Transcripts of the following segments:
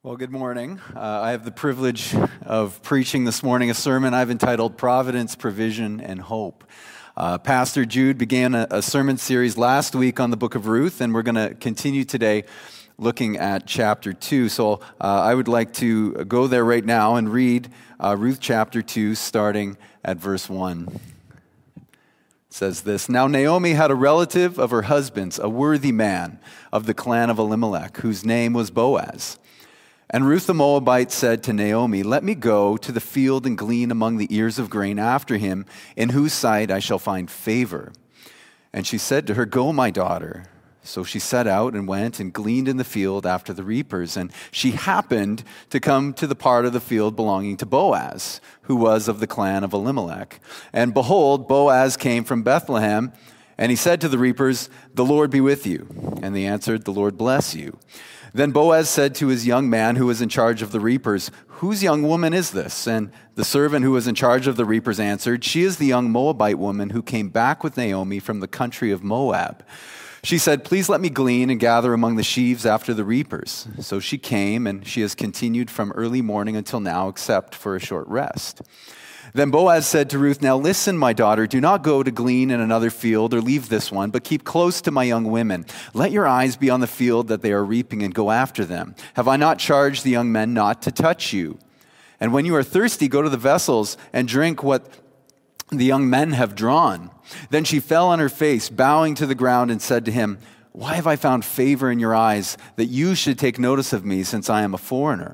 Well, good morning. I have the privilege of preaching this morning a sermon I've entitled Providence, Provision, and Hope. Pastor Jude began a sermon series last week on the book of Ruth, and we're going to continue today looking at chapter 2. So I would like to go there right now and read Ruth chapter 2, starting at verse 1. It says this: Now Naomi had a relative of her husband's, a worthy man of the clan of Elimelech, whose name was Boaz. And Ruth the Moabite said to Naomi, "Let me go to the field and glean among the ears of grain after him, in whose sight I shall find favor." And she said to her, "Go, my daughter." So she set out and went and gleaned in the field after the reapers. And she happened to come to the part of the field belonging to Boaz, who was of the clan of Elimelech. And behold, Boaz came from Bethlehem, and he said to the reapers, "The Lord be with you." And they answered, "The Lord bless you." Then Boaz said to his young man who was in charge of the reapers, "Whose young woman is this?" And the servant who was in charge of the reapers answered, "She is the young Moabite woman who came back with Naomi from the country of Moab." She said, "Please let me glean and gather among the sheaves after the reapers." So she came, and she has continued from early morning until now, except for a short rest. Then Boaz said to Ruth, "Now listen, my daughter, do not go to glean in another field or leave this one, but keep close to my young women. Let your eyes be on the field that they are reaping and go after them. Have I not charged the young men not to touch you? And when you are thirsty, go to the vessels and drink what the young men have drawn." Then she fell on her face, bowing to the ground, and said to him, "Why have I found favor in your eyes that you should take notice of me, since I am a foreigner?"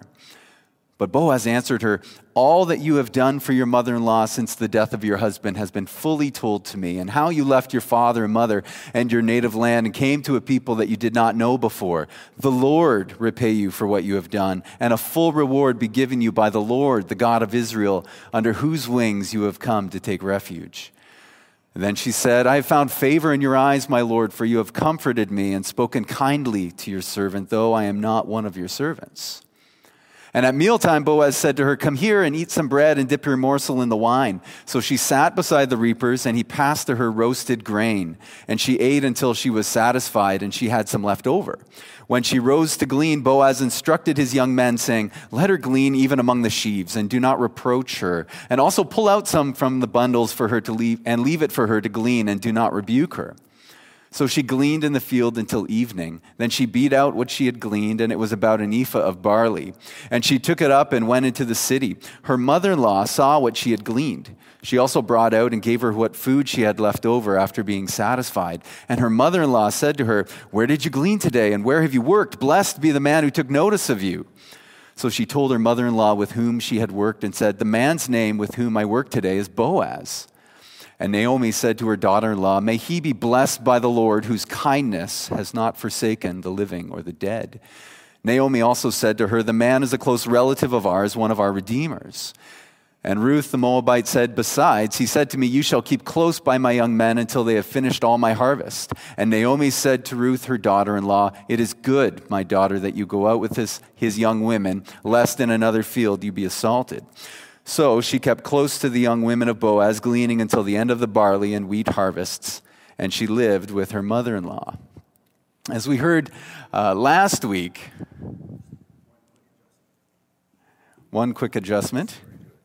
But Boaz answered her, "All that you have done for your mother-in-law since the death of your husband has been fully told to me, and how you left your father and mother and your native land and came to a people that you did not know before. The Lord repay you for what you have done, and a full reward be given you by the Lord, the God of Israel, under whose wings you have come to take refuge." And then she said, "I have found favor in your eyes, my Lord, for you have comforted me and spoken kindly to your servant, though I am not one of your servants." And at mealtime, Boaz said to her, "Come here and eat some bread and dip your morsel in the wine." So she sat beside the reapers, and he passed to her roasted grain. And she ate until she was satisfied, and she had some left over. When she rose to glean, Boaz instructed his young men, saying, "Let her glean even among the sheaves, and do not reproach her. And also pull out some from the bundles for her to leave, and leave it for her to glean, and do not rebuke her." So she gleaned in the field until evening. Then she beat out what she had gleaned, and it was about an ephah of barley. And she took it up and went into the city. Her mother-in-law saw what she had gleaned. She also brought out and gave her what food she had left over after being satisfied. And her mother-in-law said to her, "Where did you glean today, and where have you worked? Blessed be the man who took notice of you." So she told her mother-in-law with whom she had worked and said, "The man's name with whom I work today is Boaz." And Naomi said to her daughter-in-law, "May he be blessed by the Lord, whose kindness has not forsaken the living or the dead." Naomi also said to her, "The man is a close relative of ours, one of our redeemers." And Ruth the Moabite said, "Besides, he said to me, 'You shall keep close by my young men until they have finished all my harvest.'" And Naomi said to Ruth, her daughter-in-law, "It is good, my daughter, that you go out with his young women, lest in another field you be assaulted." So she kept close to the young women of Boaz, gleaning until the end of the barley and wheat harvests, and she lived with her mother-in-law. As we heard last week, one quick adjustment.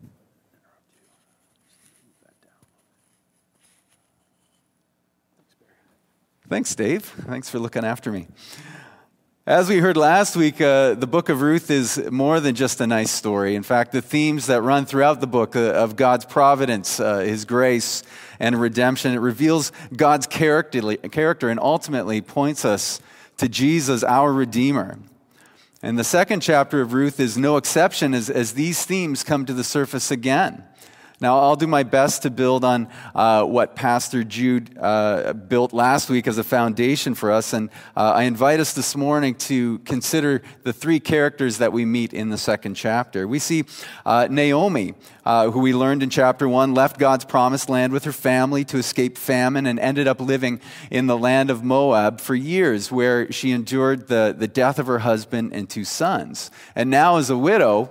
Thanks, Dave. Thanks for looking after me. As we heard last week, the book of Ruth is more than just a nice story. In fact, the themes that run throughout the book of God's providence, His grace, and redemption, it reveals God's character and ultimately points us to Jesus, our Redeemer. And the second chapter of Ruth is no exception as these themes come to the surface again. Now, I'll do my best to build on what Pastor Jude built last week as a foundation for us, and I invite us this morning to consider the three characters that we meet in the second chapter. We see Naomi, who we learned in chapter 1, left God's promised land with her family to escape famine and ended up living in the land of Moab for years, where she endured the death of her husband and 2 sons. And now as a widow,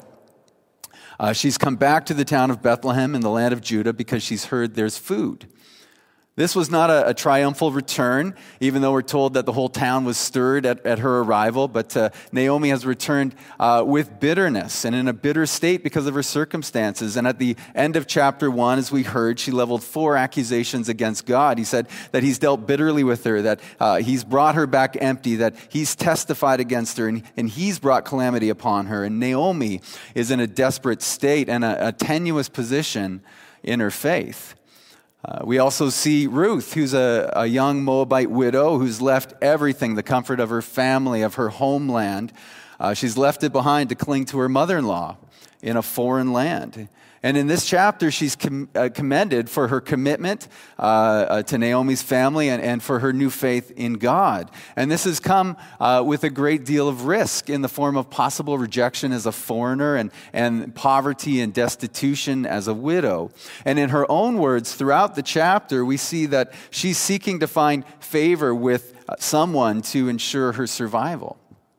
she's come back to the town of Bethlehem in the land of Judah because she's heard there's food. This was not a triumphal return, even though we're told that the whole town was stirred at her arrival. But Naomi has returned with bitterness and in a bitter state because of her circumstances. And at the end of chapter 1, as we heard, she leveled 4 accusations against God. He said that he's dealt bitterly with her, that he's brought her back empty, that he's testified against her, and he's brought calamity upon her. And Naomi is in a desperate state and a tenuous position in her faith. We also see Ruth, who's a young Moabite widow who's left everything, the comfort of her family, of her homeland. She's left it behind to cling to her mother-in-law in a foreign land. And in this chapter, she's commended for her commitment to Naomi's family and for her new faith in God. And this has come with a great deal of risk in the form of possible rejection as a foreigner and poverty and destitution as a widow. And in her own words, throughout the chapter, we see that she's seeking to find favor with someone to ensure her survival.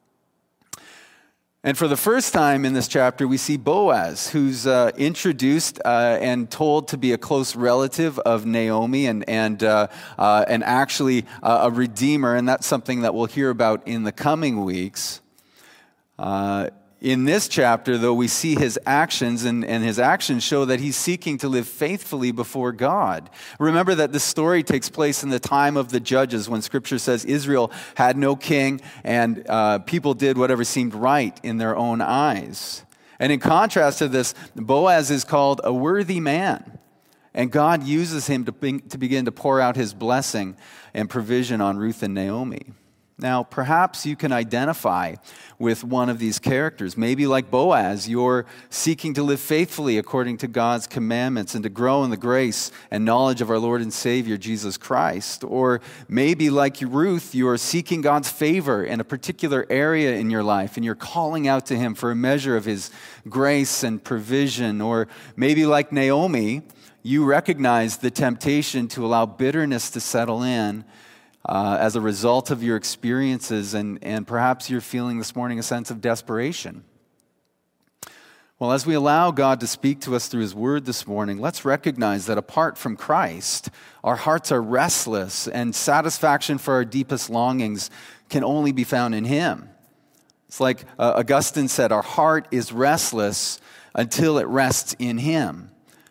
And for the first time in this chapter, we see Boaz, who's introduced and told to be a close relative of Naomi and actually a redeemer, and that's something that we'll hear about in the coming weeks. In this chapter, though, we see his actions, and his actions show that he's seeking to live faithfully before God. Remember that this story takes place in the time of the judges, when Scripture says Israel had no king, and people did whatever seemed right in their own eyes. And in contrast to this, Boaz is called a worthy man, and God uses him to begin to pour out his blessing and provision on Ruth and Naomi. Now, perhaps you can identify with one of these characters. Maybe like Boaz, you're seeking to live faithfully according to God's commandments and to grow in the grace and knowledge of our Lord and Savior, Jesus Christ. Or maybe like Ruth, you're seeking God's favor in a particular area in your life and you're calling out to Him for a measure of His grace and provision. Or maybe like Naomi, you recognize the temptation to allow bitterness to settle in as a result of your experiences, and perhaps you're feeling this morning a sense of desperation. Well, as we allow God to speak to us through His Word this morning, let's recognize that apart from Christ, our hearts are restless, and satisfaction for our deepest longings can only be found in Him. It's like Augustine said, our heart is restless until it rests in Him.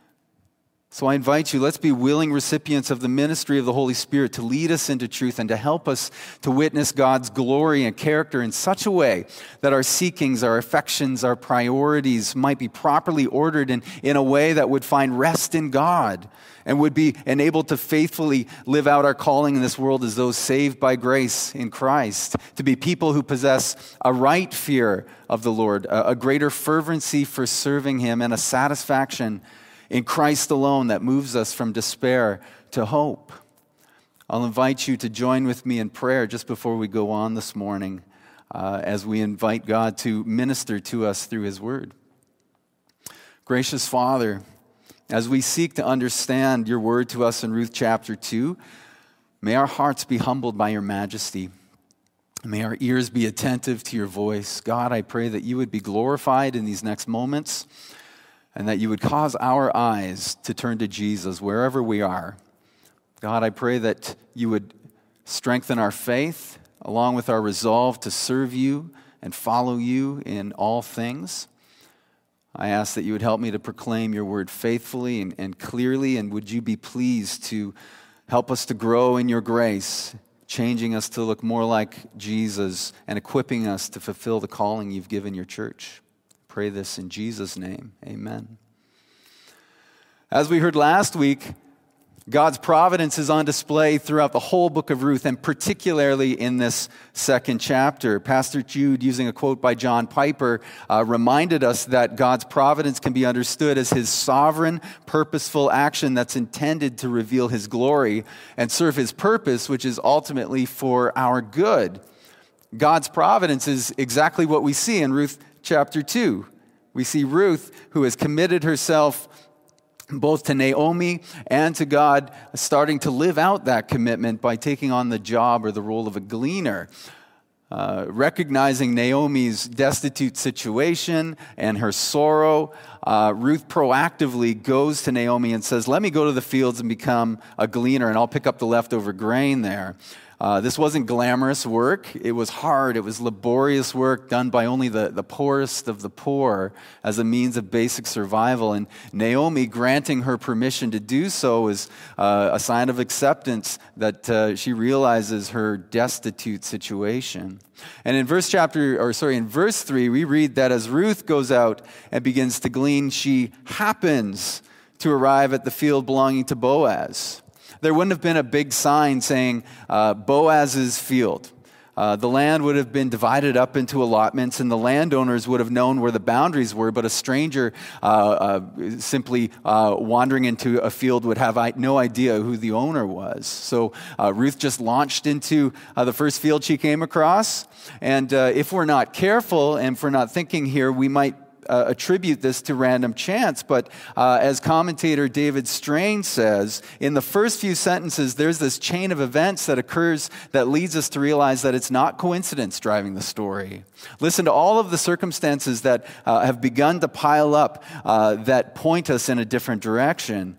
So I invite you, let's be willing recipients of the ministry of the Holy Spirit to lead us into truth and to help us to witness God's glory and character in such a way that our seekings, our affections, our priorities might be properly ordered in a way that would find rest in God and would be enabled to faithfully live out our calling in this world as those saved by grace in Christ, to be people who possess a right fear of the Lord, a greater fervency for serving Him, and a satisfaction in Christ alone that moves us from despair to hope. I'll invite you to join with me in prayer just before we go on this morning as we invite God to minister to us through His Word. Gracious Father, as we seek to understand Your Word to us in Ruth chapter 2, may our hearts be humbled by Your majesty. May our ears be attentive to Your voice. God, I pray that You would be glorified in these next moments, and that You would cause our eyes to turn to Jesus wherever we are. God, I pray that You would strengthen our faith along with our resolve to serve You and follow You in all things. I ask that You would help me to proclaim Your word faithfully and clearly, and would You be pleased to help us to grow in Your grace, changing us to look more like Jesus and equipping us to fulfill the calling You've given Your church. Pray this in Jesus' name. Amen. As we heard last week, God's providence is on display throughout the whole book of Ruth, and particularly in this second chapter. Pastor Jude, using a quote by John Piper, reminded us that God's providence can be understood as His sovereign, purposeful action that's intended to reveal His glory and serve His purpose, which is ultimately for our good. God's providence is exactly what we see in Ruth chapter 2. We see Ruth, who has committed herself both to Naomi and to God, starting to live out that commitment by taking on the job or the role of a gleaner. Recognizing Naomi's destitute situation and her sorrow, Ruth proactively goes to Naomi and says, let me go to the fields and become a gleaner, and I'll pick up the leftover grain there. This wasn't glamorous work. It was hard. It was laborious work done by only the poorest of the poor as a means of basic survival. And Naomi granting her permission to do so is a sign of acceptance that she realizes her destitute situation. And in verse 3, we read that as Ruth goes out and begins to glean, she happens to arrive at the field belonging to Boaz. There wouldn't have been a big sign saying Boaz's field. The land would have been divided up into allotments, and the landowners would have known where the boundaries were, but a stranger simply wandering into a field would have no idea who the owner was. So Ruth just launched into the first field she came across, and if we're not careful and if we're not thinking here, we might attribute this to random chance, but as commentator David Strain says, in the first few sentences, there's this chain of events that occurs that leads us to realize that it's not coincidence driving the story. Listen to all of the circumstances that have begun to pile up that point us in a different direction.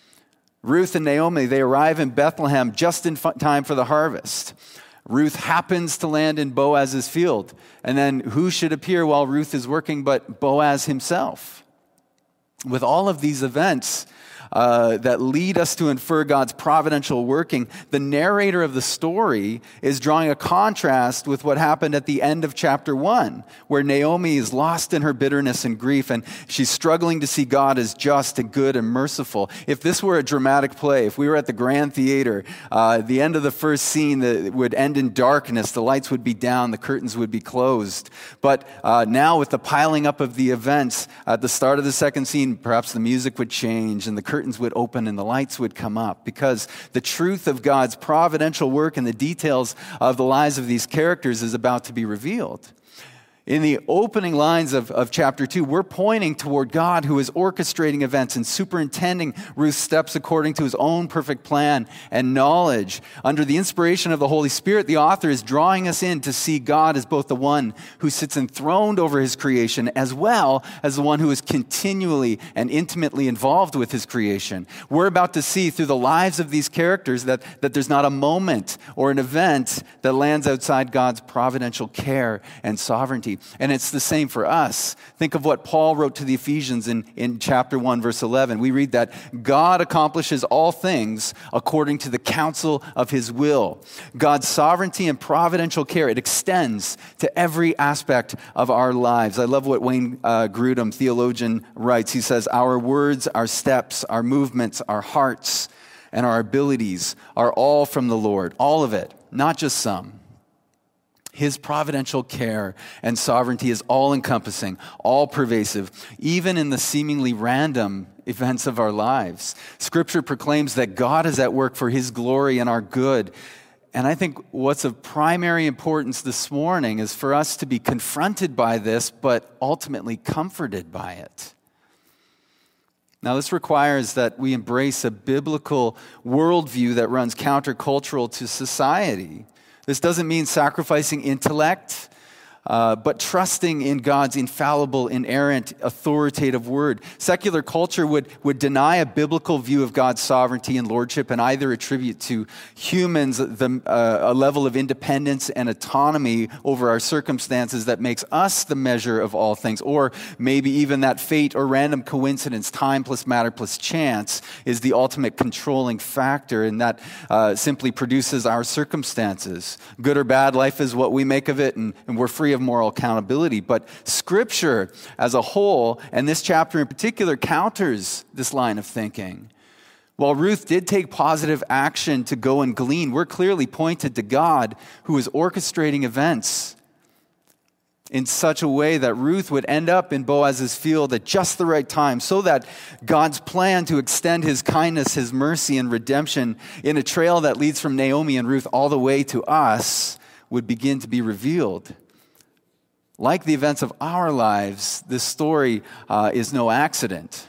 Ruth and Naomi, they arrive in Bethlehem just in time for the harvest. Ruth happens to land in Boaz's field. And then who should appear while Ruth is working but Boaz himself? With all of these events that lead us to infer God's providential working, the narrator of the story is drawing a contrast with what happened at the end of chapter 1, where Naomi is lost in her bitterness and grief, and she's struggling to see God as just and good and merciful. If this were a dramatic play, if we were at the Grand Theater, the end of the first scene would end in darkness, the lights would be down, the curtains would be closed. But now with the piling up of the events, at the start of the second scene, perhaps the music would change and the curtains would open and the lights would come up, because the truth of God's providential work and the details of the lives of these characters is about to be revealed. In the opening lines of chapter 2, we're pointing toward God who is orchestrating events and superintending Ruth's steps according to his own perfect plan and knowledge. Under the inspiration of the Holy Spirit, the author is drawing us in to see God as both the one who sits enthroned over his creation, as well as the one who is continually and intimately involved with his creation. We're about to see through the lives of these characters that there's not a moment or an event that lands outside God's providential care and sovereignty. And it's the same for us. Think of what Paul wrote to the Ephesians in chapter 1, verse 11. We read that God accomplishes all things according to the counsel of his will. God's sovereignty and providential care, it extends to every aspect of our lives. I love what Wayne Grudem, theologian, writes. He says, our words, our steps, our movements, our hearts, and our abilities are all from the Lord. All of it, not just some. His providential care and sovereignty is all-encompassing, all-pervasive, even in the seemingly random events of our lives. Scripture proclaims that God is at work for his glory and our good. And I think what's of primary importance this morning is for us to be confronted by this, but ultimately comforted by it. Now, this requires that we embrace a biblical worldview that runs countercultural to society. This doesn't mean sacrificing intellect, but trusting in God's infallible, inerrant, authoritative word. Secular culture would deny a biblical view of God's sovereignty and lordship and either attribute to humans a level of independence and autonomy over our circumstances that makes us the measure of all things, or maybe even that fate or random coincidence, time plus matter plus chance, is the ultimate controlling factor, and that simply produces our circumstances. Good or bad, life is what we make of it, and we're free of moral accountability. But Scripture as a whole, and this chapter in particular, counters this line of thinking. While Ruth did take positive action to go and glean, we're clearly pointed to God who is orchestrating events in such a way that Ruth would end up in Boaz's field at just the right time, so that God's plan to extend his kindness, his mercy, and redemption in a trail that leads from Naomi and Ruth all the way to us would begin to be revealed. Like the events of our lives, this story is no accident.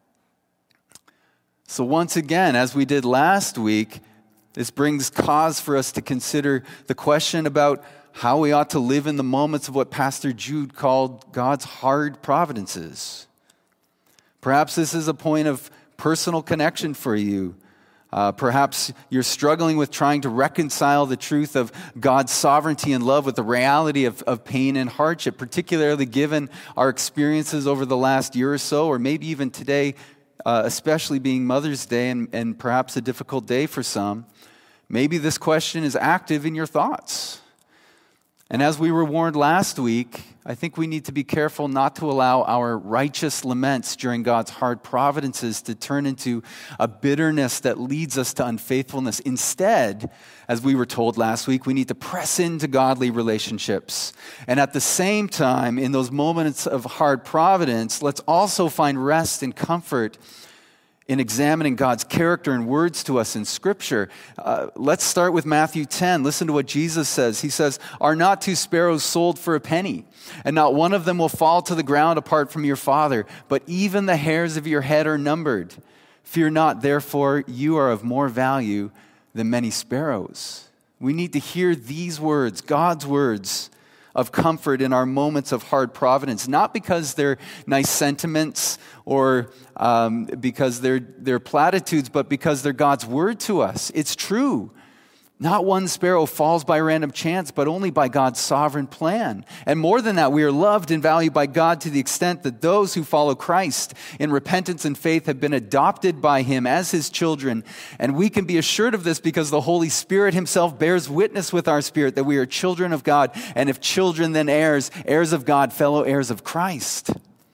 So once again, as we did last week, this brings cause for us to consider the question about how we ought to live in the moments of what Pastor Jude called God's hard providences. Perhaps this is a point of personal connection for you. Perhaps you're struggling with trying to reconcile the truth of God's sovereignty and love with the reality of pain and hardship, particularly given our experiences over the last year or so, or maybe even today, especially being Mother's Day and perhaps a difficult day for some. Maybe this question is active in your thoughts. And as we were warned last week, I think we need to be careful not to allow our righteous laments during God's hard providences to turn into a bitterness that leads us to unfaithfulness. Instead, as we were told last week, we need to press into godly relationships. And at the same time, in those moments of hard providence, let's also find rest and comfort in examining God's character and words to us in Scripture. Let's start with Matthew 10. Listen to what Jesus says. He says, "Are not two sparrows sold for a penny? And not one of them will fall to the ground apart from your Father. But even the hairs of your head are numbered. Fear not, therefore, you are of more value than many sparrows." We need to hear these words, God's words, of comfort in our moments of hard providence, not because they're nice sentiments or because they're platitudes, but because they're God's word to us. It's true. Not one sparrow falls by random chance, but only by God's sovereign plan. And more than that, we are loved and valued by God to the extent that those who follow Christ in repentance and faith have been adopted by Him as His children. And we can be assured of this because the Holy Spirit Himself bears witness with our spirit that we are children of God. And if children, then heirs, heirs of God, fellow heirs of Christ.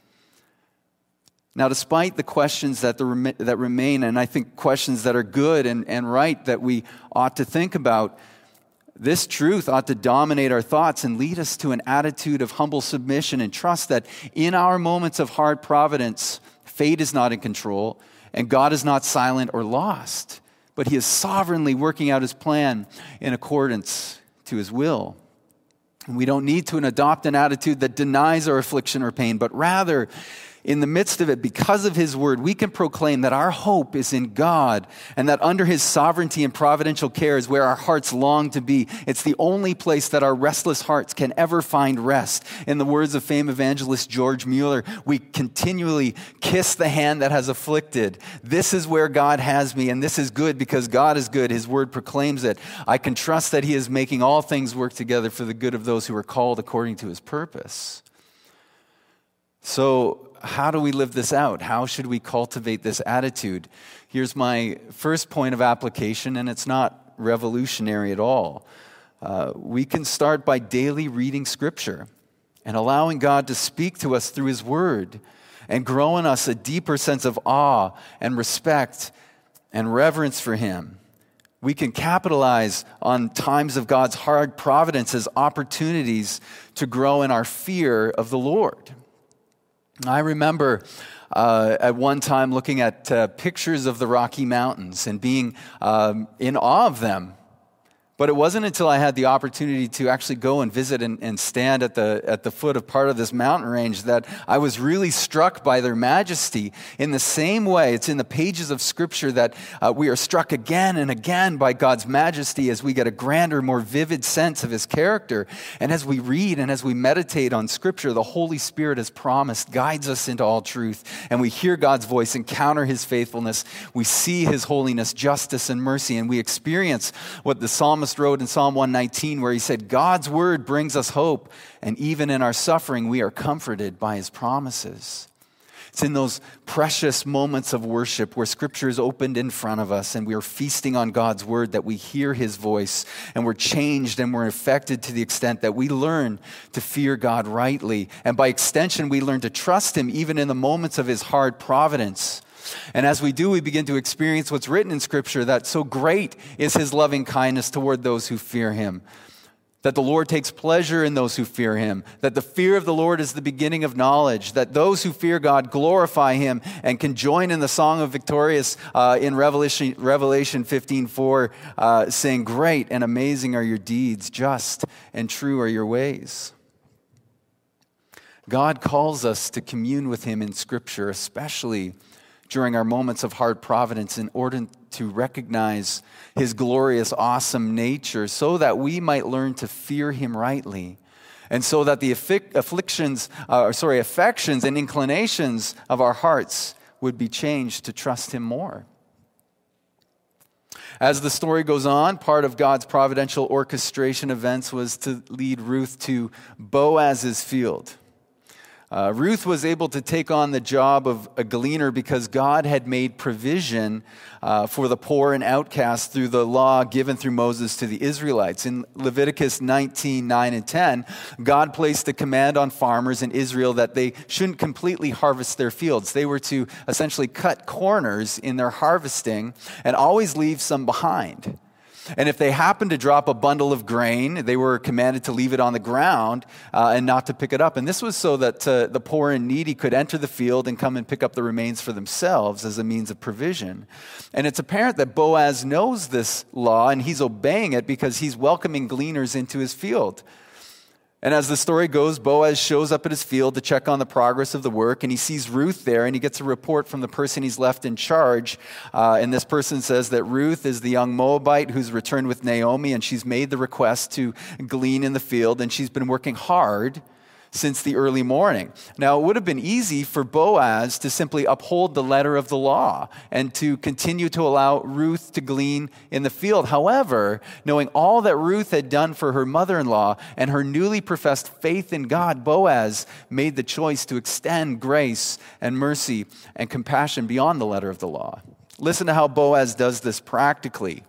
Now, despite the questions that remain, and I think questions that are good and right that we ought to think about, this truth ought to dominate our thoughts and lead us to an attitude of humble submission and trust that in our moments of hard providence, fate is not in control and God is not silent or lost, but He is sovereignly working out His plan in accordance to His will. And we don't need to adopt an attitude that denies our affliction or pain, but rather, in the midst of it, because of His word, we can proclaim that our hope is in God and that under His sovereignty and providential care is where our hearts long to be. It's the only place that our restless hearts can ever find rest. In the words of famed evangelist George Mueller, we continually kiss the hand that has afflicted. This is where God has me, and this is good because God is good. His word proclaims it. I can trust that He is making all things work together for the good of those who are called according to His purpose. So, how do we live this out? How should we cultivate this attitude? Here's my first point of application, and it's not revolutionary at all. We can start by daily reading Scripture and allowing God to speak to us through His Word and grow in us a deeper sense of awe and respect and reverence for Him. We can capitalize on times of God's hard providence as opportunities to grow in our fear of the Lord. I remember at one time looking at pictures of the Rocky Mountains and being in awe of them. But it wasn't until I had the opportunity to actually go and visit and stand at the foot of part of this mountain range that I was really struck by their majesty. In the same way, it's in the pages of Scripture that we are struck again and again by God's majesty as we get a grander, more vivid sense of His character. And as we read and as we meditate on Scripture, the Holy Spirit, as promised, guides us into all truth. And we hear God's voice, encounter His faithfulness. We see His holiness, justice, and mercy. And we experience what the psalmist wrote in Psalm 119, where he said, God's word brings us hope, and even in our suffering, we are comforted by His promises. It's in those precious moments of worship where Scripture is opened in front of us and we are feasting on God's word that we hear His voice and we're changed and we're affected to the extent that we learn to fear God rightly. And by extension, we learn to trust Him even in the moments of His hard providence. And as we do, we begin to experience what's written in Scripture, that so great is His loving kindness toward those who fear Him, that the Lord takes pleasure in those who fear Him, that the fear of the Lord is the beginning of knowledge, that those who fear God glorify Him and can join in the song of victorious in Revelation 15:4, saying, "Great and amazing are your deeds, just and true are your ways." God calls us to commune with Him in Scripture, especially during our moments of hard providence, in order to recognize his glorious, awesome nature so that we might learn to fear him rightly, and so that the affections and inclinations of our hearts would be changed to trust him more. As the story goes on, part of God's providential orchestration events was to lead Ruth to Boaz's field. Ruth was able to take on the job of a gleaner because God had made provision for the poor and outcast through the law given through Moses to the Israelites. In Leviticus 19:9 and 10, God placed a command on farmers in Israel that they shouldn't completely harvest their fields. They were to essentially cut corners in their harvesting and always leave some behind. And if they happened to drop a bundle of grain, they were commanded to leave it on the ground and not to pick it up. And this was so that the poor and needy could enter the field and come and pick up the remains for themselves as a means of provision. And it's apparent that Boaz knows this law and he's obeying it because he's welcoming gleaners into his field. And as the story goes, Boaz shows up at his field to check on the progress of the work, and he sees Ruth there, and he gets a report from the person he's left in charge. And this person says that Ruth is the young Moabite who's returned with Naomi, and she's made the request to glean in the field, and she's been working hard since the early morning. Now, it would have been easy for Boaz to simply uphold the letter of the law and to continue to allow Ruth to glean in the field. However, knowing all that Ruth had done for her mother-in-law and her newly professed faith in God, Boaz made the choice to extend grace and mercy and compassion beyond the letter of the law. Listen to how Boaz does this practically.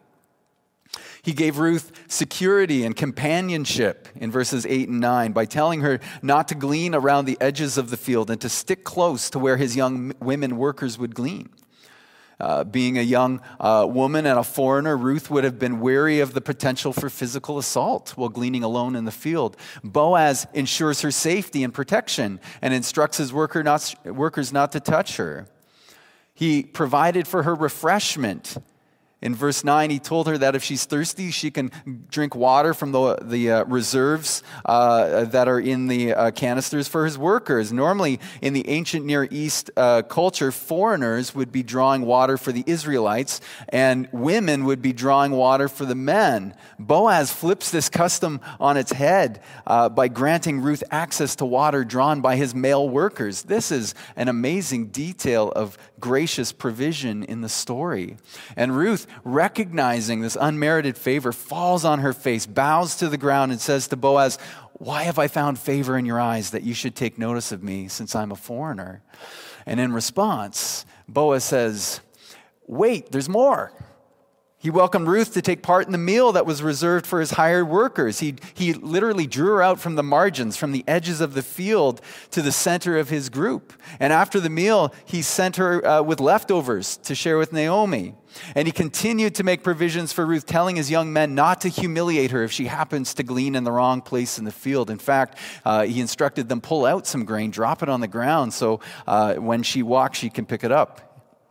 He gave Ruth security and companionship in verses 8 and 9 by telling her not to glean around the edges of the field and to stick close to where his young women workers would glean. Being a young woman and a foreigner, Ruth would have been wary of the potential for physical assault while gleaning alone in the field. Boaz ensures her safety and protection and instructs his workers not to touch her. He provided for her refreshment. In verse 9, he told her that if she's thirsty, she can drink water from the reserves that are in the canisters for his workers. Normally, in the ancient Near East culture, foreigners would be drawing water for the Israelites, and women would be drawing water for the men. Boaz flips this custom on its head by granting Ruth access to water drawn by his male workers. This is an amazing detail of gracious provision in the story. And Ruth, recognizing this unmerited favor, falls on her face, bows to the ground, and says to Boaz, "Why have I found favor in your eyes that you should take notice of me since I'm a foreigner?" And in response, Boaz says, "Wait, there's more." He welcomed Ruth to take part in the meal that was reserved for his hired workers. He literally drew her out from the margins, from the edges of the field to the center of his group. And after the meal, he sent her with leftovers to share with Naomi. And he continued to make provisions for Ruth, telling his young men not to humiliate her if she happens to glean in the wrong place in the field. In fact, he instructed them pull out some grain, drop it on the ground, so when she walks, she can pick it up.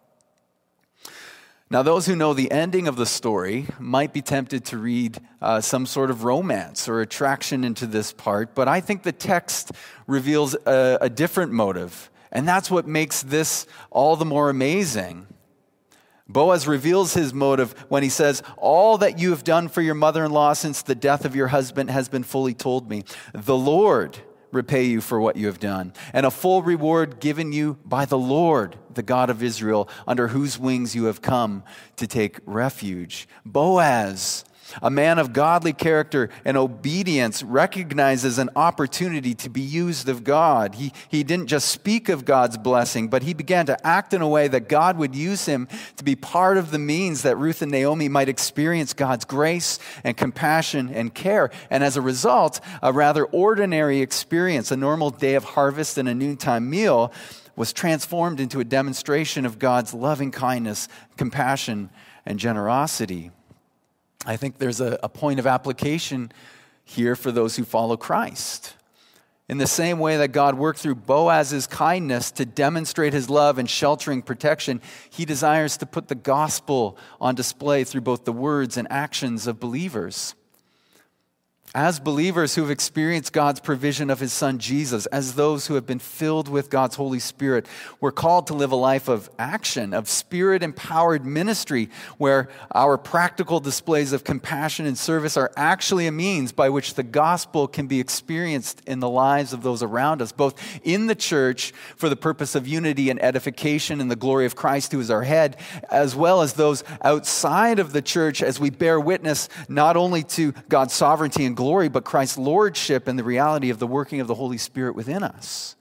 Now, those who know the ending of the story might be tempted to read some sort of romance or attraction into this part, but I think the text reveals a different motive, and that's what makes this all the more amazing. Boaz reveals his motive when he says, "All that you have done for your mother-in-law since the death of your husband has been fully told me. The Lord repay you for what you have done, and a full reward given you by the Lord, the God of Israel, under whose wings you have come to take refuge." Boaz, a man of godly character and obedience, recognizes an opportunity to be used of God. He didn't just speak of God's blessing, but he began to act in a way that God would use him to be part of the means that Ruth and Naomi might experience God's grace and compassion and care. And as a result, a rather ordinary experience, a normal day of harvest and a noontime meal, was transformed into a demonstration of God's loving kindness, compassion, and generosity. I think there's a point of application here for those who follow Christ. In the same way that God worked through Boaz's kindness to demonstrate his love and sheltering protection, he desires to put the gospel on display through both the words and actions of believers. As believers who have experienced God's provision of his Son Jesus, as those who have been filled with God's Holy Spirit, we're called to live a life of action, of Spirit-empowered ministry, where our practical displays of compassion and service are actually a means by which the gospel can be experienced in the lives of those around us, both in the church for the purpose of unity and edification and the glory of Christ, who is our head, as well as those outside of the church as we bear witness not only to God's sovereignty and glory, but Christ's lordship and the reality of the working of the Holy Spirit within us.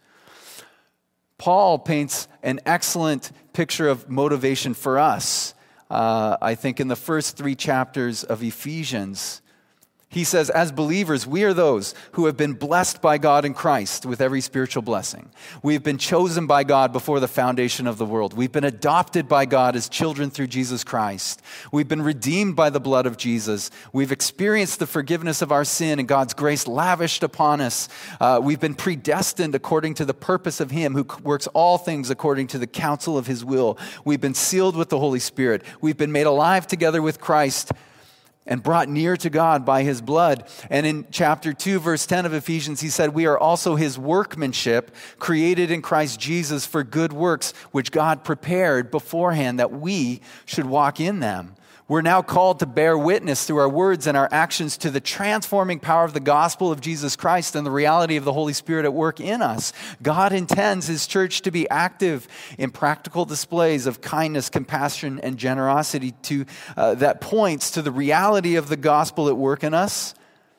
Paul paints an excellent picture of motivation for us, I think, in the first 3 chapters of Ephesians. He says, as believers, we are those who have been blessed by God in Christ with every spiritual blessing. We've been chosen by God before the foundation of the world. We've been adopted by God as children through Jesus Christ. We've been redeemed by the blood of Jesus. We've experienced the forgiveness of our sin and God's grace lavished upon us. We've been predestined according to the purpose of him who works all things according to the counsel of his will. We've been sealed with the Holy Spirit. We've been made alive together with Christ and brought near to God by his blood. And in chapter 2, verse 10 of Ephesians, he said, we are also his workmanship, created in Christ Jesus for good works, which God prepared beforehand that we should walk in them. We're now called to bear witness through our words and our actions to the transforming power of the gospel of Jesus Christ and the reality of the Holy Spirit at work in us. God intends his church to be active in practical displays of kindness, compassion, and generosity that points to the reality of the gospel at work in us.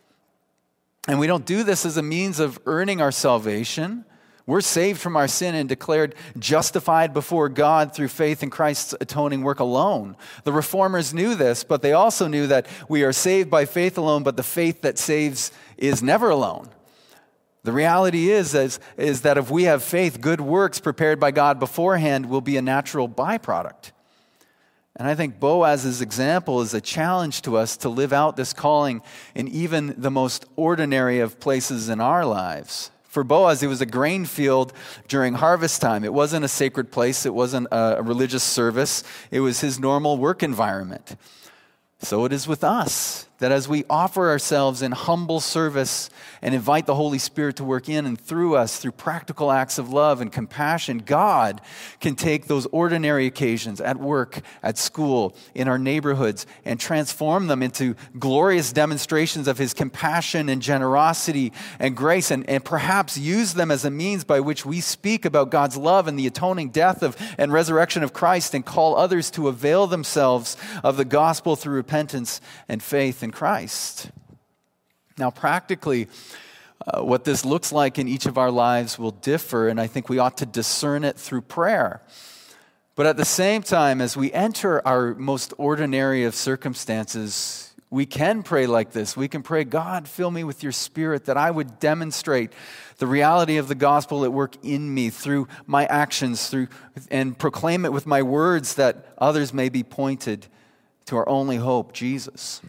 And we don't do this as a means of earning our salvation. We're saved from our sin and declared justified before God through faith in Christ's atoning work alone. The Reformers knew this, but they also knew that we are saved by faith alone, but the faith that saves is never alone. The reality is that if we have faith, good works prepared by God beforehand will be a natural byproduct. And I think Boaz's example is a challenge to us to live out this calling in even the most ordinary of places in our lives. For Boaz, it was a grain field during harvest time. It wasn't a sacred place. It wasn't a religious service. It was his normal work environment. So it is with us, that as we offer ourselves in humble service and invite the Holy Spirit to work in and through us through practical acts of love and compassion, God can take those ordinary occasions at work, at school, in our neighborhoods, and transform them into glorious demonstrations of his compassion and generosity and grace, and perhaps use them as a means by which we speak about God's love and the atoning death and resurrection of Christ and call others to avail themselves of the gospel through repentance and faith in Christ. Now, practically, what this looks like in each of our lives will differ, and I think we ought to discern it through prayer. But at the same time, as we enter our most ordinary of circumstances, we can pray like this. We can pray, God, fill me with your Spirit, that I would demonstrate the reality of the gospel at work in me through my actions, and proclaim it with my words, that others may be pointed to our only hope, Jesus.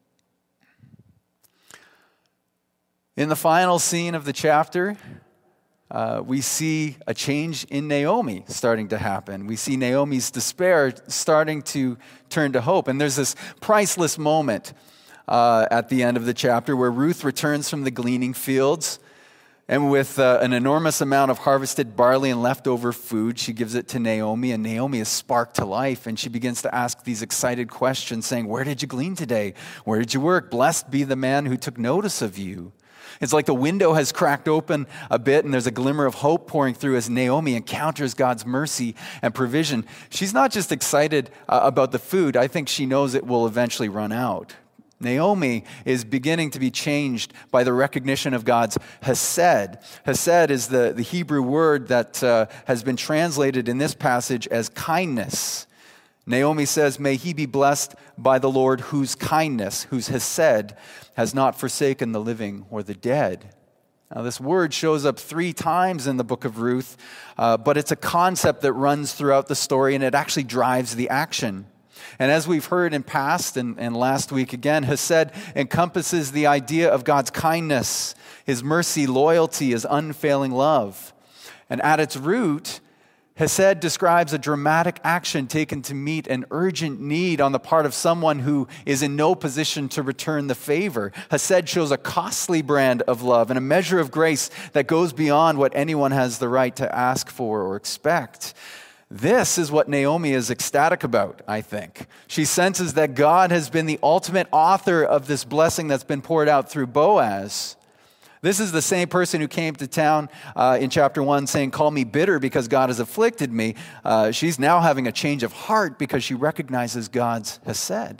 In the final scene of the chapter, we see a change in Naomi starting to happen. We see Naomi's despair starting to turn to hope. And there's this priceless moment at the end of the chapter where Ruth returns from the gleaning fields, and with an enormous amount of harvested barley and leftover food, she gives it to Naomi, and Naomi is sparked to life, and she begins to ask these excited questions, saying, where did you glean today? Where did you work? Blessed be the man who took notice of you. It's like the window has cracked open a bit and there's a glimmer of hope pouring through as Naomi encounters God's mercy and provision. She's not just excited about the food. I think she knows it will eventually run out. Naomi is beginning to be changed by the recognition of God's hesed. Hesed is the Hebrew word that has been translated in this passage as kindness. Naomi says, may he be blessed by the Lord whose kindness, whose hesed, has not forsaken the living or the dead. Now, this word shows up 3 times in the book of Ruth, but it's a concept that runs throughout the story, and it actually drives the action. And as we've heard in past and last week again, hesed encompasses the idea of God's kindness, his mercy, loyalty, his unfailing love. And at its root, Hesed describes a dramatic action taken to meet an urgent need on the part of someone who is in no position to return the favor. Hesed shows a costly brand of love and a measure of grace that goes beyond what anyone has the right to ask for or expect. This is what Naomi is ecstatic about, I think. She senses that God has been the ultimate author of this blessing that's been poured out through Boaz. This is the same person who came to town in chapter 1 saying, "Call me bitter because God has afflicted me." She's now having a change of heart because she recognizes God's hesed.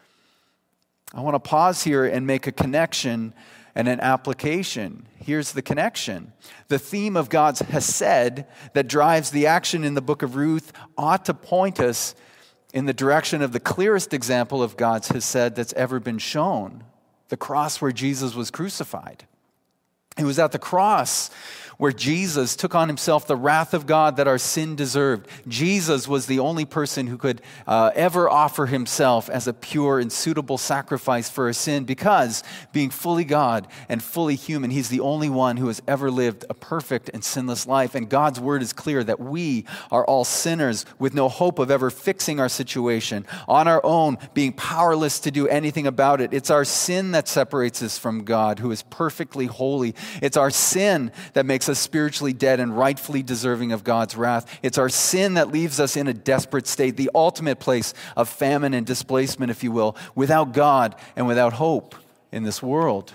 I want to pause here and make a connection and an application. Here's the connection. The theme of God's hesed that drives the action in the book of Ruth ought to point us in the direction of the clearest example of God's hesed that's ever been shown, the cross where Jesus was crucified. It was at the cross where Jesus took on himself the wrath of God that our sin deserved. Jesus was the only person who could ever offer himself as a pure and suitable sacrifice for our sin because, being fully God and fully human, he's the only one who has ever lived a perfect and sinless life. And God's word is clear that we are all sinners with no hope of ever fixing our situation on our own, being powerless to do anything about it. It's our sin that separates us from God, who is perfectly holy. It's our sin that makes us spiritually dead and rightfully deserving of God's wrath. It's our sin that leaves us in a desperate state, the ultimate place of famine and displacement, if you will, without God and without hope in this world.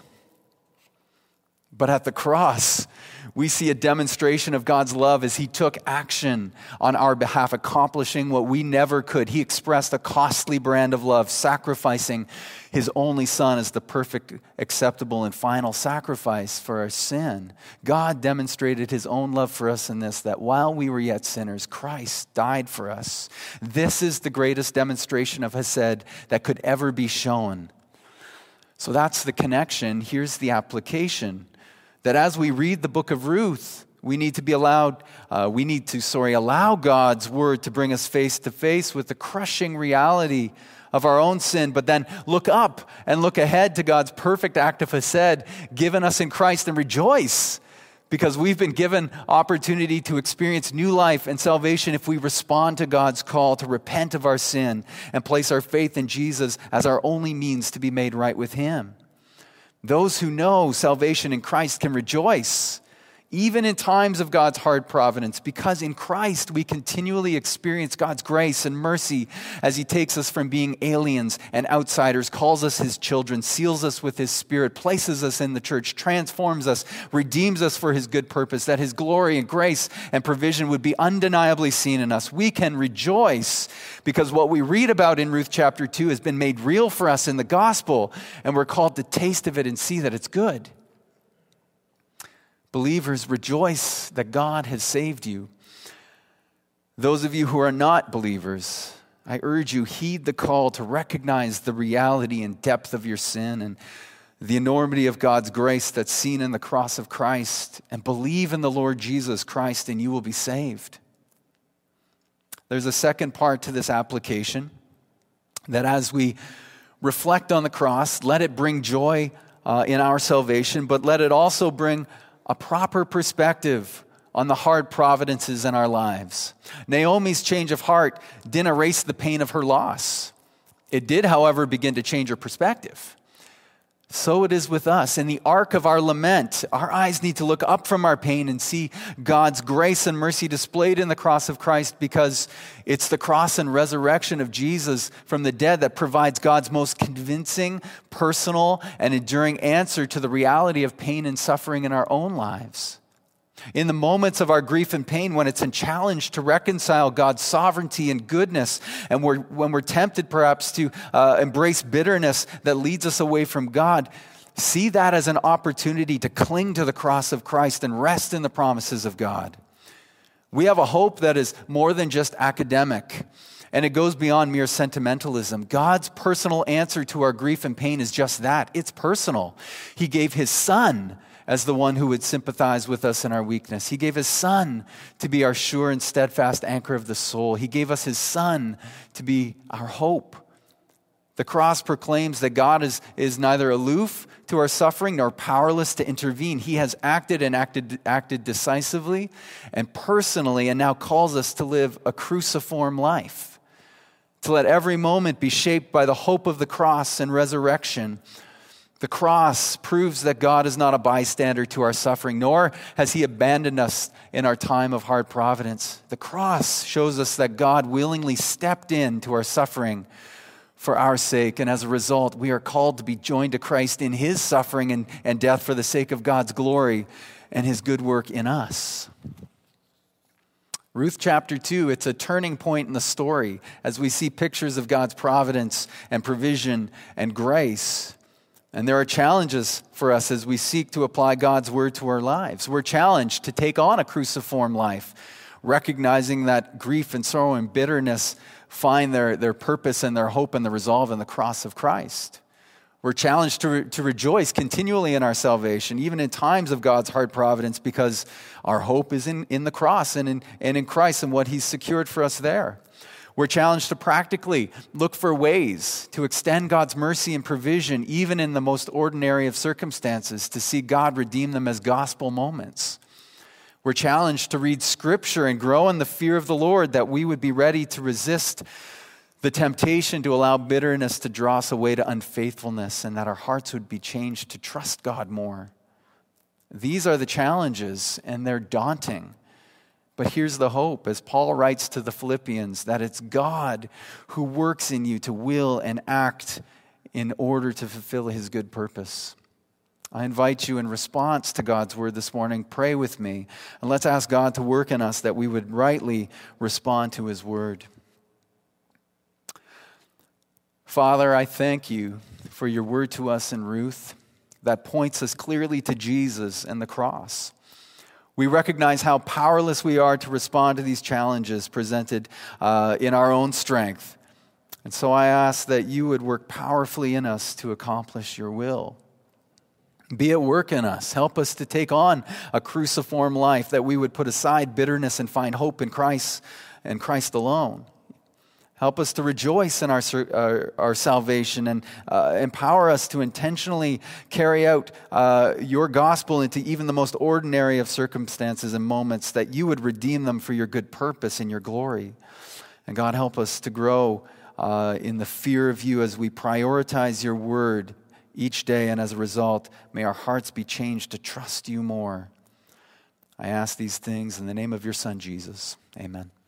But at the cross, we see a demonstration of God's love as he took action on our behalf, accomplishing what we never could. He expressed a costly brand of love, sacrificing his only son as the perfect, acceptable, and final sacrifice for our sin. God demonstrated his own love for us in this, that while we were yet sinners, Christ died for us. This is the greatest demonstration of hesed that could ever be shown. So that's the connection. Here's the application. That as we read the book of Ruth, we need to allow God's word to bring us face to face with the crushing reality of our own sin, but then look up and look ahead to God's perfect act of hesed given us in Christ and rejoice because we've been given opportunity to experience new life and salvation if we respond to God's call to repent of our sin and place our faith in Jesus as our only means to be made right with him. Those who know salvation in Christ can rejoice, even in times of God's hard providence, because in Christ we continually experience God's grace and mercy as he takes us from being aliens and outsiders, calls us his children, seals us with his Spirit, places us in the church, transforms us, redeems us for his good purpose, that his glory and grace and provision would be undeniably seen in us. We can rejoice because what we read about in Ruth chapter 2 has been made real for us in the gospel, and we're called to taste of it and see that it's good. Believers, rejoice that God has saved you. Those of you who are not believers, I urge you, heed the call to recognize the reality and depth of your sin and the enormity of God's grace that's seen in the cross of Christ, and believe in the Lord Jesus Christ and you will be saved. There's a second part to this application, that as we reflect on the cross, let it bring joy in our salvation, but let it also bring a proper perspective on the hard providences in our lives. Naomi's change of heart didn't erase the pain of her loss. It did, however, begin to change her perspective. So it is with us. In the arc of our lament, our eyes need to look up from our pain and see God's grace and mercy displayed in the cross of Christ, because it's the cross and resurrection of Jesus from the dead that provides God's most convincing, personal, and enduring answer to the reality of pain and suffering in our own lives. In the moments of our grief and pain, when it's a challenge to reconcile God's sovereignty and goodness, and when we're tempted perhaps to embrace bitterness that leads us away from God, see that as an opportunity to cling to the cross of Christ and rest in the promises of God. We have a hope that is more than just academic, and it goes beyond mere sentimentalism. God's personal answer to our grief and pain is just that. It's personal. He gave his Son as the one who would sympathize with us in our weakness. He gave his Son to be our sure and steadfast anchor of the soul. He gave us his Son to be our hope. The cross proclaims that God is neither aloof to our suffering nor powerless to intervene. He has acted decisively and personally, and now calls us to live a cruciform life, to let every moment be shaped by the hope of the cross and resurrection. The cross proves that God is not a bystander to our suffering, nor has he abandoned us in our time of hard providence. The cross shows us that God willingly stepped into our suffering for our sake, and as a result, we are called to be joined to Christ in his suffering and death for the sake of God's glory and his good work in us. Ruth chapter 2, it's a turning point in the story as we see pictures of God's providence and provision and grace. And there are challenges for us as we seek to apply God's word to our lives. We're challenged to take on a cruciform life, recognizing that grief and sorrow and bitterness find their purpose and their hope and the resolve in the cross of Christ. We're challenged to rejoice continually in our salvation, even in times of God's hard providence, because our hope is in the cross and in Christ and what he's secured for us there. We're challenged to practically look for ways to extend God's mercy and provision, even in the most ordinary of circumstances, to see God redeem them as gospel moments. We're challenged to read Scripture and grow in the fear of the Lord, that we would be ready to resist the temptation to allow bitterness to draw us away to unfaithfulness, and that our hearts would be changed to trust God more. These are the challenges, and they're daunting. But here's the hope, as Paul writes to the Philippians, that it's God who works in you to will and act in order to fulfill his good purpose. I invite you, in response to God's word this morning, pray with me, and let's ask God to work in us that we would rightly respond to his word. Father, I thank you for your word to us in Ruth that points us clearly to Jesus and the cross. We recognize how powerless we are to respond to these challenges presented in our own strength. And so I ask that you would work powerfully in us to accomplish your will. Be at work in us. Help us to take on a cruciform life, that we would put aside bitterness and find hope in Christ and Christ alone. Help us to rejoice in our salvation, and empower us to intentionally carry out your gospel into even the most ordinary of circumstances and moments, that you would redeem them for your good purpose and your glory. And God, help us to grow in the fear of you as we prioritize your word each day, and as a result, may our hearts be changed to trust you more. I ask these things in the name of your Son, Jesus. Amen.